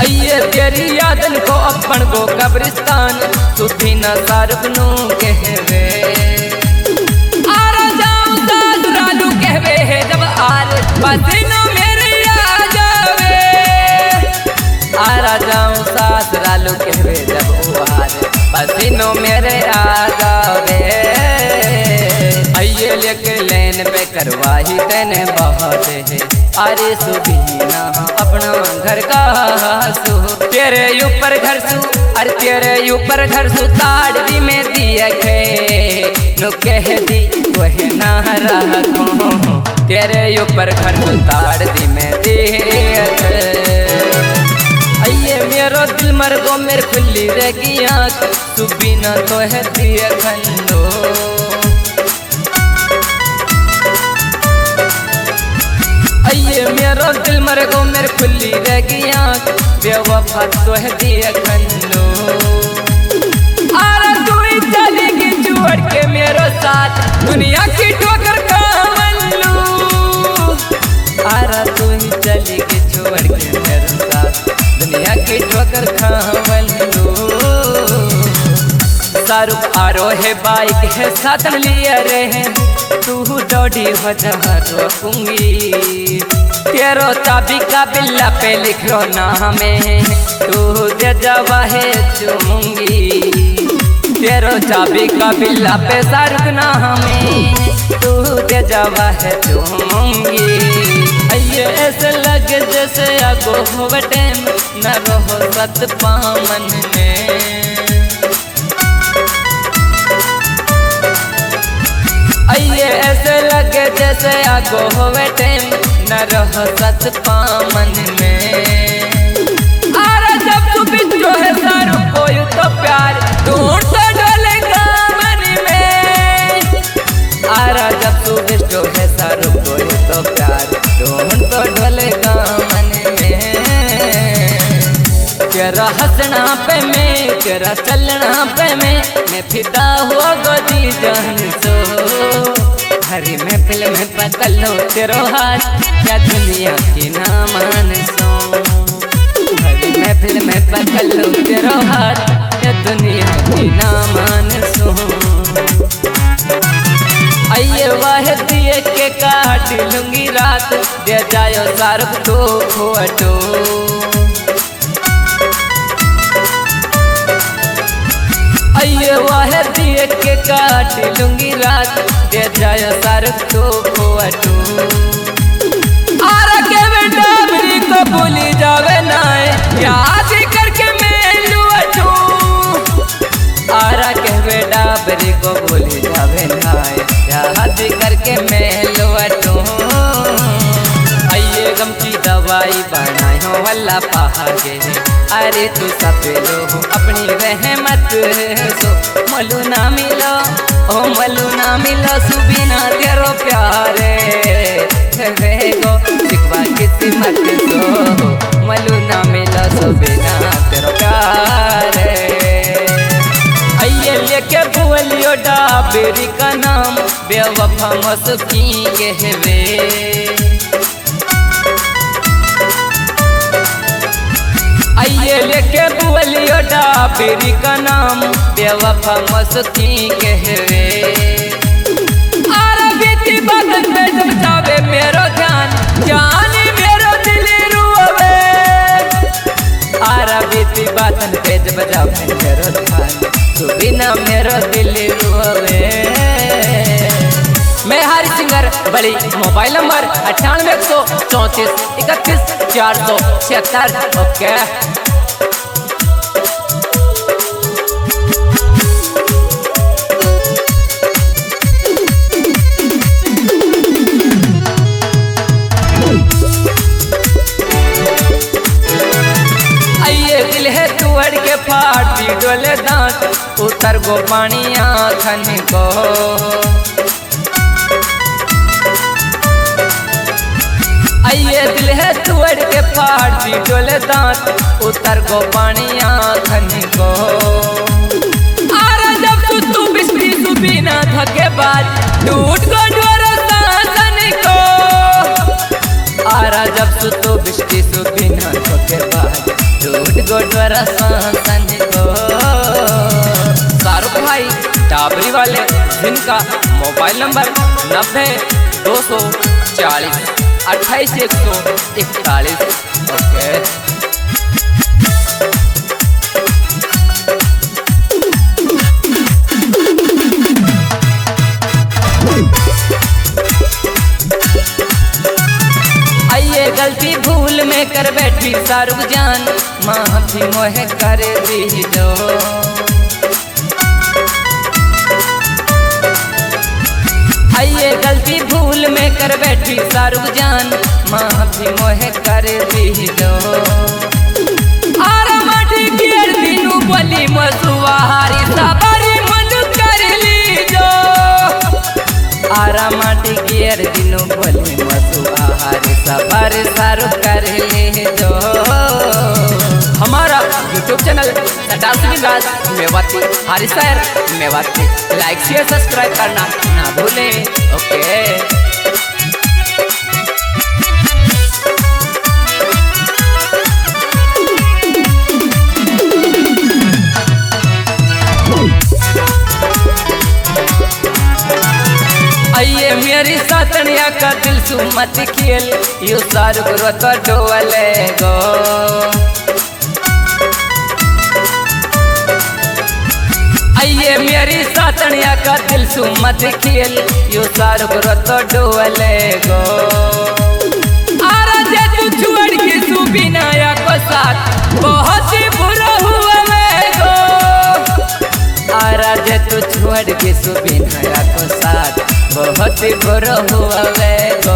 अये तेरी यादन को अपन को कब्रिस्तान सुधी न सारबनू कहवे आरा जाऊं सासुरालू कहवे है जब आर पसीनो मेरे आ जावे आरा जाऊं सासुरालू कहवे जब आर पसीनो मेरे आ जावे अये लेके लेन पे करवाही तेने बहुत है अरे सुबीना अपना घर का सु तेरे ऊपर घर सु अरे तेरे ऊपर घर सु ताड़ भी में दिया खे नो कह दी वह ना रखो तेरे ऊपर घर सु ताड़ भी में दिया खे अये मेरो दिल मर गो मेरे खुली रह गई आँख सुबीना तो है दिया खंडो अये मेरा दिल मर गो मेरे खुली रह गई आँख बेवफा तो है दिया खन्नो आरा तू ही चलेगी छोड़ के मेरे साथ दुनिया की ठोकर खावन लूं आरा तू ही चलेगी छोड़ के मेरे साथ दुनिया की ठोकर खावन लूं शाहरुख आरो है बाइक है साथ लिए रहे तू डोडी वजह रोकूंगी तेरो चाबी का बिल्ला पे लिख लो नाम तू दे जवा है चूमूंगी तेरो चाबी का बिल्ला पे शाहरुख नाम तू दे जवा है चूमूंगी अये ऐसे लगे जैसे आगो हो टाइम न रहो सत पामन में अये ऐसे लगे जैसे आगो होवे टाइम न रहो सत पामन में आरा जब तू बिछो है सारू कोई तो प्यार ढूंढ तो डोलेगा मन में आरा जब तू बिछो है सारू कोई तो प्यार ढूंढ तो डोलेगा मन में तेरा हंसना पे मैं तेरा चलना पे मैं फिदा हुआ गोदी जान सो हरी महफिल में पकड़ लो तेरो हाथ क्या दुनिया की ना मान सो हरी महफिल में पकड़ लो तेरो हाथ क्या दुनिया की ना मान सो अये वाह दिए के काट लूंगी रात दे जायो सारब तो खोटो अये वाह दिए के काट लूंगी रात दे जाए सारक तो खोटू आरा के बेटा मेरी को भूली जावे नाए याद करके मैं लुअटू आरा के बेटा मेरी को भूली जावे नाए याद करके मैं लुअटू अये गम की दवाई बनाई हो वल्ला पहागे अरे तू सब लो अपनी रहमत सो मलू ना मिलो ओ मलू ना मिलो सुबीना तेरो प्यारे गो सिकवा किस्मत सो मलू ना मिलो सुबीना तेरो प्यारे अये लेके बुलियो डाबेरी का नाम बेवफा मसकी कहवे अये लेके बुलियो डाबेरी का नाम बेवफा मस्ती कहवे आरा बीती बादल पे जब जावे मेरो ध्यान जाने मेरो दिल रुवे आरा बीती बादल पे जब जावे मेरो ध्यान तू बिना मेरो दिल रुवे मैं हरी सिंगर बड़ी मोबाइल नंबर 98 134 31 476 ओके दिल है तुअड़ के फाटी डोले दांत उतर गो पानी आँखन को अये दिल है तुअड़ के फाटी डोले दांत उतर गो पानी आँखन को आरा जब तू बिस्ती सुबीना थके बाद टूट को डोरो सांसन को आरा जब तू बिस्ती सुबीना थके बाद टूट गोटवरा सांसन को। शाहरुख भाई डाबरी वाले जिनका मोबाइल नंबर 90-240-28-141। ओके। आइए गलती भूल में कर बैठी शाहरुख जान, माफी मोहे कर दीजो। आइए गलती भूल में कर बैठी शाहरुख जान, माफी मोहे कर दीजो। आरा माटी केर दिनु बोली मसुआहारी सवारी मन कर लीजो। आरा माटी केर दिनु बोली मसुआहारी सवारी शाहरुख कर लीजो। हमारा YouTube channel Raj Mewati Harishahar Mewati like share subscribe करना ना भूलें। ओके। आइए मेरी सातनिया का दिल सु मत खेल, यू शाहरुख रोत डोले गो। आइए मेरी सातनिया का दिल सु मत खेल, यू शाहरुख रोत डोले गो। आरा जे तू छोड़ के सुबिनाया को साथ बहुत ही बुरा हुआ मैं गो। आरा जे तू छोड़ के सुबिनाया को साथ बहुत ही बुरा हुआ मैं गो।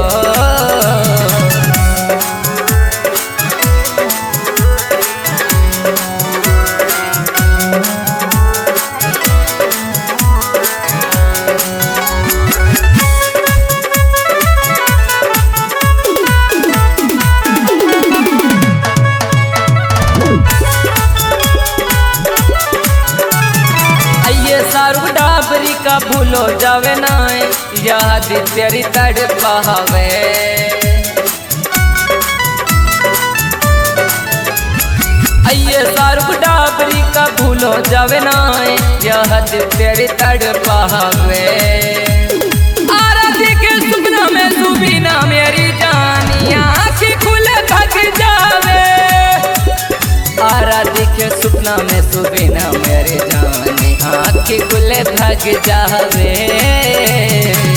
शाहरुख डाबरी का भूलो जावे ना, याद तेरी तड़पावे। आइए शाहरुख डाबरी का भूलो जावे ना, याद तेरी तड़पावे। आरा देखे सुपना में सुबीना मेरी जानी, आँखी खुले थक जावे। आरा देखे सुपना में सुबीना मेरी जानी, आँखी खुले भाग जावे।